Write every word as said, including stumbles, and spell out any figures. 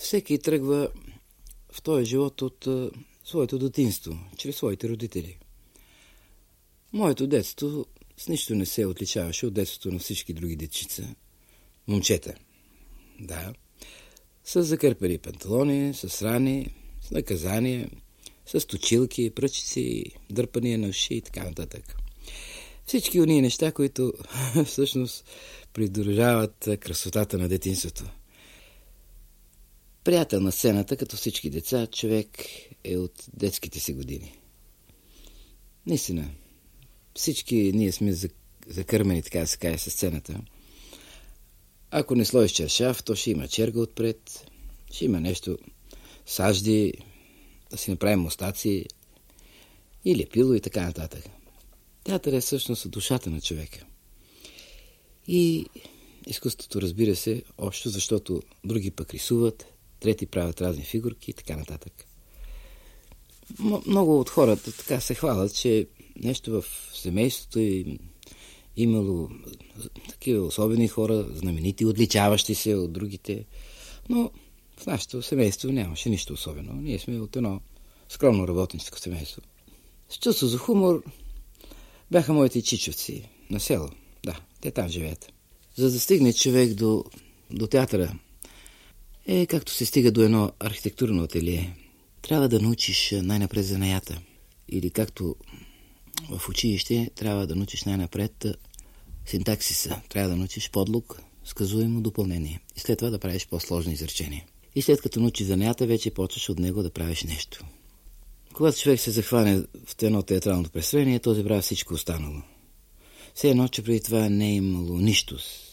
Всеки тръгва в този живот от а, своето детинство, чрез своите родители. Моето детство с нищо не се отличаваше от детството на всички други дечица. Момчета. Да. С закърпени панталони, с рани, с наказания, с точилки, пръчици, дърпания на уши и така нататък. Всички ония неща, които всъщност придружават красотата на детинството. Приятел на сцената, като всички деца, човек е от детските си години. Наистина, всички ние сме закърмени, така да се каже, със сцената. Ако не сложиш чаршаф, то ще има черга отпред, ще има нещо, сажди, да си направим мустаци или пило и така нататък. Театър е всъщност душата на човека. И изкуството, разбира се, общо, защото други пък рисуват, трети правят разни фигурки и така нататък. Много от хората така се хвалят, че нещо в семейството е имало такива особени хора, знаменити, отличаващи се от другите, но в нашето семейство нямаше нищо особено. Ние сме от едно скромно работническо семейство. С чувство за хумор бяха моите чичовци на село. Да, те там живеят. За да стигне човек до, до театъра, е както се стига до едно архитектурно ателие. Трябва да научиш най-напред занаята. Или както в училище, трябва да научиш най-напред синтаксиса. Трябва да научиш подлог, сказуемо допълнение. И след това да правиш по-сложни изречения. И след като научиш занаята, вече почваш от него да правиш нещо. Когато човек се захване в едно театрално представление, този прави всичко останало. Все едно, че преди това не е имало нищо.